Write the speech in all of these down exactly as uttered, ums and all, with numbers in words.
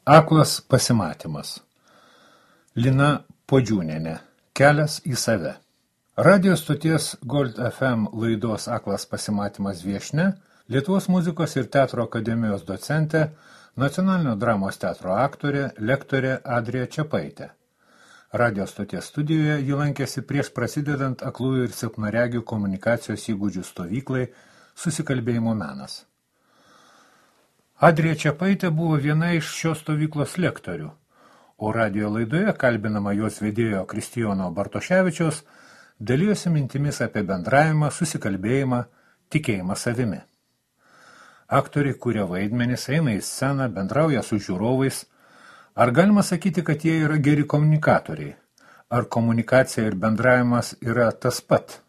Aklas pasimatymas. Lina Puodžiūnienė. Kelias į save. Radio stoties Gold F M laidos Aklas pasimatymas viešnia, Lietuvos muzikos ir teatro akademijos docentė, Nacionalinio dramos teatro aktorė, lektorė Adrija Čepaitė. Radio stoties studijoje ji lankėsi prieš prasidedant aklųjų ir silpnaregių komunikacijos įgūdžių stovyklai Susikalbėjimo menas. Adrija Čepaitė buvo viena iš šios stovyklos lektorių, o radio laidoje kalbinama jos vedėjo Kristijono Bartoševičiaus dalijosi mintimis apie bendravimą, susikalbėjimą, tikėjimą savimi. Aktoriai kuria vaidmenis, eina į sceną, bendrauja su žiūrovais. Ar galima sakyti, kad jie yra geri komunikatoriai? Ar komunikacija ir bendravimas yra tas pat?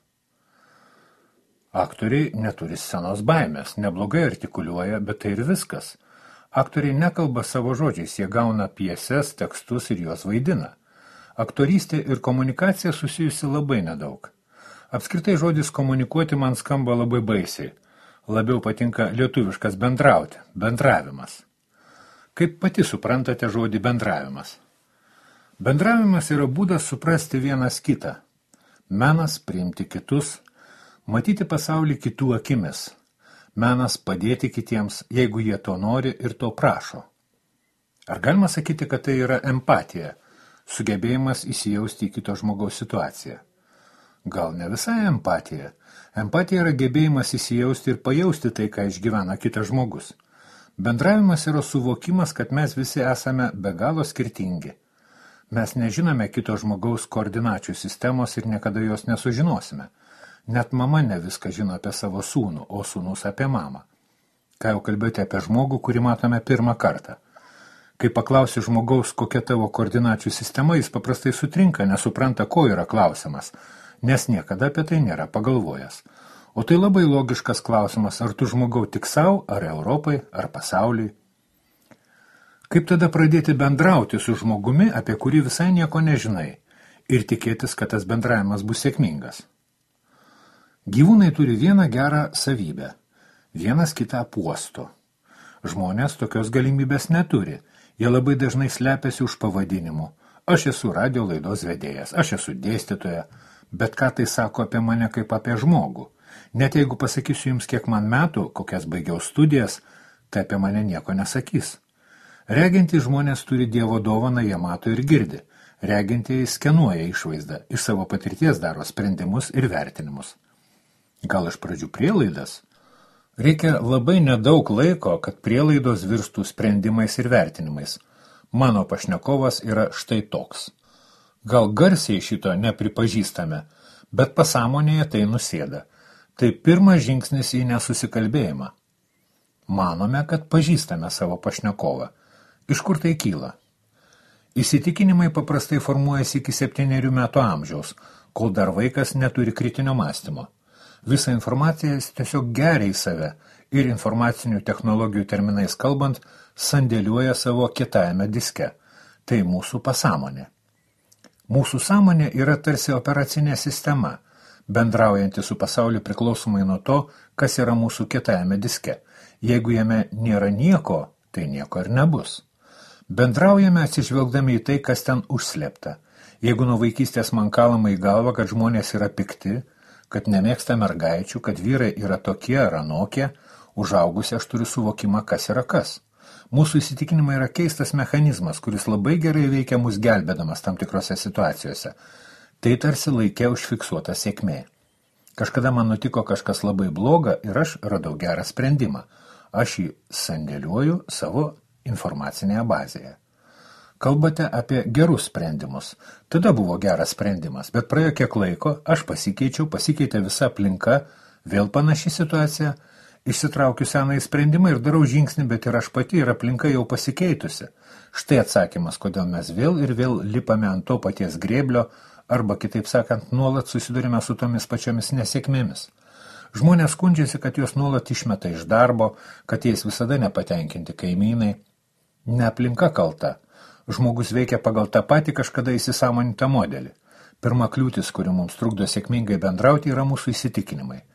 Aktoriai neturi scenos baimės, neblogai artikuliuoja, bet tai ir viskas. Aktoriai nekalba savo žodžiais, jie gauna pjeses, tekstus ir juos vaidina. Aktorystė ir komunikacija susijusi labai nedaug. Apskritai žodis komunikuoti man skamba labai baisiai. Labiau patinka lietuviškas bendrauti, bendravimas. Kaip pati suprantate žodį bendravimas? Bendravimas yra būdas suprasti vienas kitą. Menas priimti kitus, matyti pasaulį kitų akimis. Menas padėti kitiems, jeigu jie to nori ir to prašo. Ar galima sakyti, kad tai yra empatija, sugebėjimas įsijausti į kito žmogaus situaciją? Gal ne visai empatija. Empatija yra gebėjimas įsijausti ir pajausti tai, ką išgyvena kitas žmogus. Bendravimas yra suvokimas, kad mes visi esame be galo skirtingi. Mes nežinome kito žmogaus koordinačių sistemos ir niekada jos nesužinosime. Net mama ne viską žino apie savo sūnų, o sūnus apie mamą. Ką jau kalbėti apie žmogų, kurį matome pirmą kartą. Kai paklausi žmogaus, kokia tavo koordinačių sistema, jis paprastai sutrinka, nesupranta, ko yra klausimas, nes niekada apie tai nėra pagalvojęs. O tai labai logiškas klausimas, ar tu žmogau tik savo, ar Europai, ar pasauliui. Kaip tada pradėti bendrauti su žmogumi, apie kurį visai nieko nežinai, ir tikėtis, kad tas bendravimas bus sėkmingas? Gyvūnai turi vieną gerą savybę. Vienas kitą puosto. Žmonės tokios galimybės neturi. Jie labai dažnai slepiasi už pavadinimų. Aš esu radio laidos vedėjas, aš esu dėstytoja, bet ką tai sako apie mane kaip apie žmogų. Net jeigu pasakysiu jums, kiek man metų, kokias baigiau studijas, tai apie mane nieko nesakys. Regintys žmonės turi Dievo dovaną, jie mato ir girdi. Regintieji skenuoja išvaizdą, iš savo patirties daro sprendimus ir vertinimus. Gal iš pradžių prielaidas? Reikia labai nedaug laiko, kad prielaidos virstų sprendimais ir vertinimais. Mano pašnekovas yra štai toks. Gal garsiai šito nepripažįstame, bet pasąmonėje tai nusėda. Tai pirmas žingsnis į nesusikalbėjimą. Manome, kad pažįstame savo pašnekovą. Iš kur tai kyla? Įsitikinimai paprastai formuojasi iki septynerių metų amžiaus, kol dar vaikas neturi kritinio mąstymo. Visą informaciją jis tiesiog geria į save ir informacinių technologijų terminais kalbant, sandėliuoja savo kietajame diske. Tai mūsų pasąmonė. Mūsų sąmonė yra tarsi operacinė sistema, bendraujanti su pasauliu priklausomai nuo to, kas yra mūsų kietajame diske. Jeigu jame nėra nieko, tai nieko ir nebus. Bendraujame atsižvelgdami į tai, kas ten užslėpta. Jeigu nuo vaikystės man kalama į galvą, kad žmonės yra pikti, kad nemėgsta mergaičių, kad vyrai yra tokie ar anokie, užaugusi aš turiu suvokimą, kas yra kas. Mūsų įsitikinimai yra keistas mechanizmas, kuris labai gerai veikia mus gelbėdamas tam tikrose situacijose. Tai tarsi laikė užfiksuota sėkmė. Kažkada man nutiko kažkas labai bloga ir aš radau gerą sprendimą. Aš jį sandėliuoju savo informacinėje bazėje. Kalbate apie gerus sprendimus. Tada buvo geras sprendimas, bet praėjo kiek laiko, aš pasikeičiau, pasikeitė visa aplinka, vėl panaši situacija, išsitraukiu senąjį sprendimą ir darau žingsnį, bet ir aš pati ir aplinka jau pasikeitusi. Štai atsakymas, kodėl mes vėl ir vėl lipame ant to paties grėblio, arba kitaip sakant, nuolat susidurime su tomis pačiomis nesėkmėmis. Žmonės skundžiasi, kad juos nuolat išmeta iš darbo, kad jais visada nepatenkinti kaimynai. Ne aplinka kalta. Žmogus veikia pagal tą patį kažkada įsisąmonintą modelį. Pirma kliūtis, kuri mums trukdo sėkmingai bendrauti, yra mūsų įsitikinimai.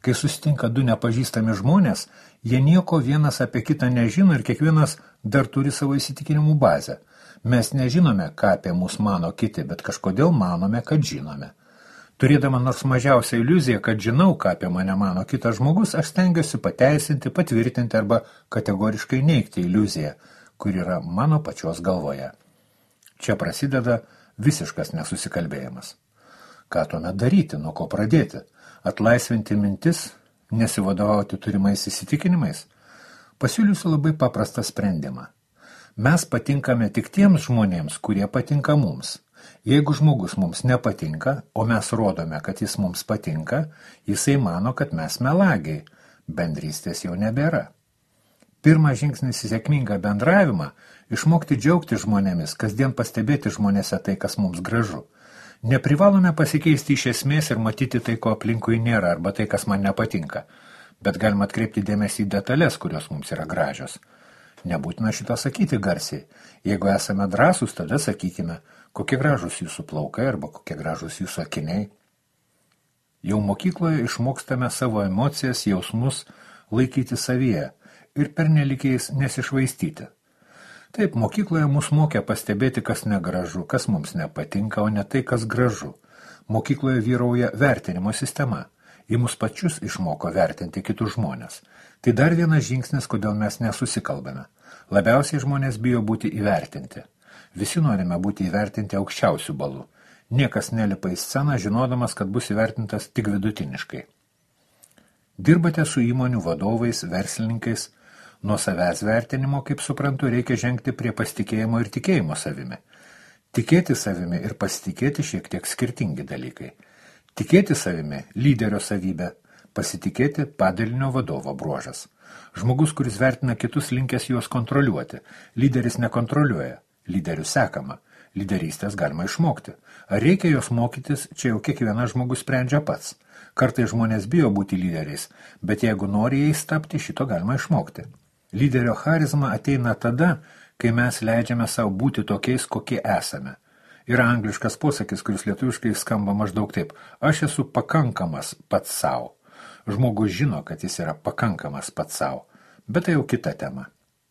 Kai susitinka du nepažįstami žmonės, jie nieko vienas apie kitą nežino ir kiekvienas dar turi savo įsitikinimų bazę. Mes nežinome, ką apie mus mano kiti, bet kažkodėl manome, kad žinome. Turėdama nors mažiausią iliuziją, kad žinau, ką apie mane mano kitas žmogus, aš stengiuosi pateisinti, patvirtinti arba kategoriškai neigti iliuziją, kur yra mano pačios galvoje. Čia prasideda visiškas nesusikalbėjimas. Ką tuomet daryti, nuo ko pradėti? Atlaisvinti mintis, nesivadovauti turimais įsitikinimais? Pasiūlysiu labai paprastą sprendimą. Mes patinkame tik tiems žmonėms, kurie patinka mums. Jeigu žmogus mums nepatinka, o mes rodome, kad jis mums patinka, jisai mano, kad mes melagiai. Bendrystės jau nebėra. Pirmas žingsnis į sėkmingą bendravimą – išmokti džiaugti žmonėmis, kasdien pastebėti žmonėse tai, kas mums gražu. Neprivalome pasikeisti iš esmės ir matyti tai, ko aplinkui nėra, arba tai, kas man nepatinka. Bet galima atkreipti dėmesį į detalės, kurios mums yra gražios. Nebūtina šito sakyti garsiai. Jeigu esame drąsūs, tada sakykime, kokie gražus jūsų plaukai arba kokie gražus jūsų akiniai. Jau mokykloje išmokstame savo emocijas, jausmus laikyti savyje ir pernelyg jais nesišvaistyti. Taip, mokykloje mus mokė pastebėti, kas negražu, kas mums nepatinka, o ne tai, kas gražu. Mokykloje vyrauja vertinimo sistema. Į mus pačius išmoko vertinti kitus žmonės. Tai dar vienas žingsnis, kodėl mes nesusikalbame. Labiausiai žmonės bijo būti įvertinti. Visi norime būti įvertinti aukščiausių balų. Niekas nelipa į sceną, žinodamas, kad bus įvertintas tik vidutiniškai. Dirbate su įmonių vadovais, verslininkais. Nuo savęs vertinimo, kaip suprantu, reikia žengti prie pasitikėjimo ir tikėjimo savimi. Tikėti savimi ir pasitikėti šiek tiek skirtingi dalykai. Tikėti savimi – lyderio savybė, pasitikėti – padalinio vadovo bruožas. Žmogus, kuris vertina kitus, linkęs juos kontroliuoti. Lyderis nekontroliuoja, lyderių sekama. Lyderystės galima išmokti. Ar reikia jos mokytis, čia jau kiekvienas žmogus sprendžia pats. Kartais žmonės bijo būti lyderiais, bet jeigu nori jais tapti, šito galima išmokti. Lyderio charizma ateina tada, kai mes leidžiame savo būti tokiais, kokie esame. Yra angliškas posakis, kuris lietuviškai skamba maždaug taip. Aš esu pakankamas pats savo. Žmogus žino, kad jis yra pakankamas pats savo, bet tai jau kita tema.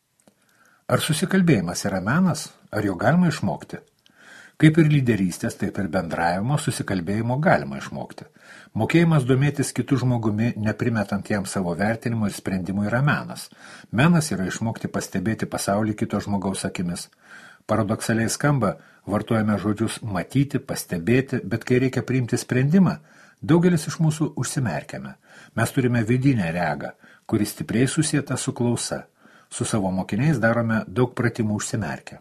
Ar susikalbėjimas yra menas, ar jo galima išmokti? Kaip ir lyderystės, taip ir bendravimo, susikalbėjimo galima išmokti. Mokėjimas domėtis kitų žmogumi, neprimetant jam savo vertinimų ir sprendimų yra menas. Menas yra išmokti pastebėti pasaulį kito žmogaus akimis. Paradoksaliai skamba, vartojame žodžius matyti, pastebėti, bet kai reikia priimti sprendimą, daugelis iš mūsų užsimerkiame. Mes turime vidinę regą, kuri stipriai susieta su klausa. Su savo mokiniais darome daug pratimų užsimerkę.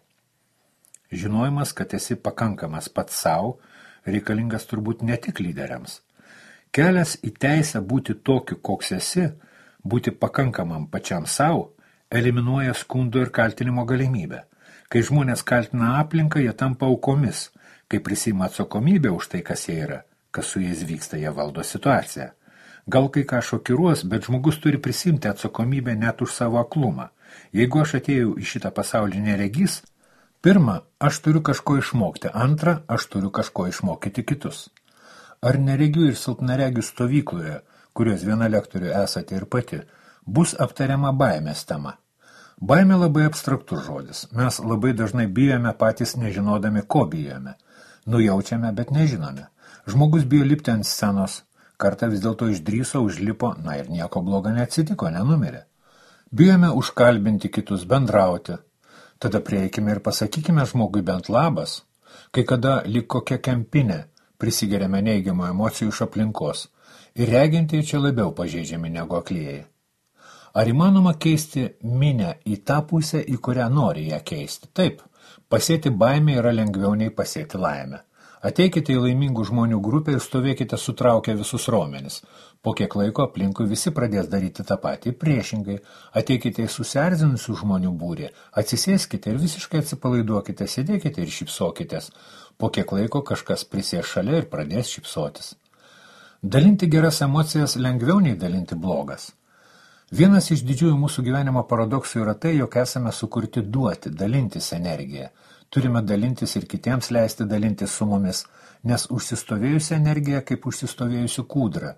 Žinojimas, kad esi pakankamas pats savo, reikalingas turbūt ne tik lyderiams. Kelias į teisę būti tokiu, koks esi, būti pakankamam pačiam savo, eliminuoja skundo ir kaltinimo galimybę. Kai žmonės kaltina aplinką, jie tampa aukomis. Kai prisima atsakomybę už tai, kas jie yra, kas su jais vyksta, jie valdo situaciją. Gal kai ką šokiruos, bet žmogus turi prisimti atsakomybę net už savo aklumą. Jeigu aš atėjau į šitą pasaulį neregys, pirma, aš turiu kažko išmokti, antra, aš turiu kažko išmokyti kitus. Ar neregių ir silpnaregių stovykloje, kurios viena lektorių esate ir pati, bus aptariama baimės tema? Baimė labai abstraktus žodis. Mes labai dažnai bijome patys nežinodami, ko bijome. Nujaučiame, bet nežinome. Žmogus bijo lipti ant scenos. Kartą vis dėlto išdryso, užlipo, na ir nieko blogo neatsitiko, nenumirė. Bijome užkalbinti kitus, bendrauti. Tada prieikime ir pasakykime žmogui bent labas. Kai kada lyg kokia kempinė prisigeriame neigiamų emocijų iš aplinkos. Ir regintieji čia labiau pažeidžiami negu aklieji. Ar įmanoma keisti minę į tą pusę, į kurią nori ją keisti? Taip, pasėti baimę yra lengviau nei pasėti laimę. Ateikite į laimingų žmonių grupę ir stovėkite sutraukę visus raumenis. Po kiek laiko aplinkui visi pradės daryti tą patį priešingai. Ateikite į susierzinusių žmonių būrį, atsisėskite ir visiškai atsipalaiduokite, sėdėkite ir šypsokitės. Po kiek laiko kažkas prisės šalia ir pradės šypsotis. Dalinti geras emocijas lengviau nei dalinti blogas. Vienas iš didžiųjų mūsų gyvenimo paradoksų yra tai, jog esame sukurti duoti, dalintis energiją. Turime dalintis ir kitiems leisti dalintis su mumis, nes užsistovėjusi energija kaip užsistovėjusi kūdra.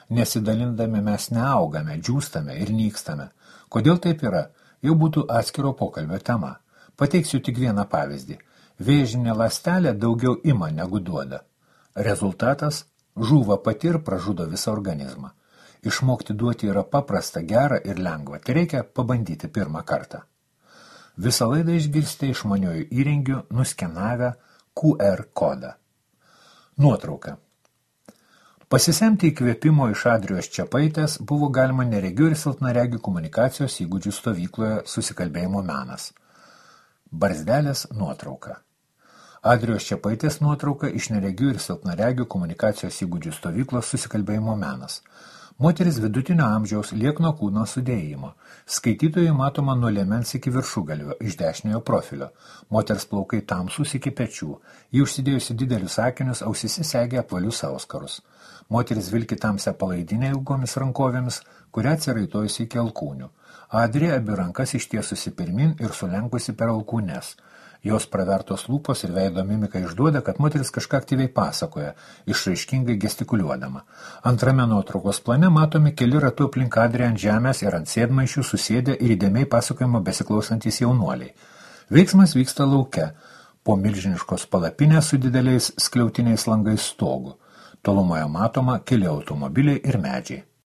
Nesidalindami mes neaugame, džiūstame ir nykstame. Kodėl taip yra? Jau būtų atskiro pokalbio tema. Pateiksiu tik vieną pavyzdį. Vėžinė ląstelė daugiau ima negu duoda. Rezultatas – žūva pati ir pražudo visą organizmą. Išmokti duoti yra paprasta, gera ir lengva. Tai reikia pabandyti pirmą kartą. Visą laidą išgirsite išmaniojų įrengių nuskenavę Q R kodą. Nuotrauka. Pasisemti įkvėpimo iš Adrijos Čepaitės buvo galima neregių ir silpnaregių komunikacijos įgūdžių stovykloje Susikalbėjimo menas. Barzdelės nuotrauka. Adrijos Čepaitės nuotrauka iš neregių ir silpnaregių komunikacijos įgūdžių stovyklos Susikalbėjimo menas. Moteris vidutinio amžiaus liekno kūno sudėjimo. Skaitytojai matoma nuo liemens iki viršugalvio, iš dešiniojo profilio. Moters plaukai tamsūs iki pečių. Ji užsidėjusi didelius akinius, ausisi segė apvalius auskarus. Moteris vilki tamsią palaidinę ilgomis rankovėmis, kurią atsiraitojusi iki alkūnių. Adrija abi rankas ištiesusi pirmin ir sulenkusi per alkūnes. Jos pravertos lūpos ir veido mimika išduoda, kad moteris kažką aktyviai pasakoja, išraiškingai gestikuliuodama. Antrame nuotraukos plane matomi keli ratu aplink Adriją ant žemės ir ant sėdmaišių susėdę ir įdėmiai pasakojimo besiklausantys jaunuoliai. Veiksmas vyksta lauke, po milžiniškos palapinės su dideliais skliautiniais langais stogu. Tolumoje matoma keli automobiliai ir medžiai.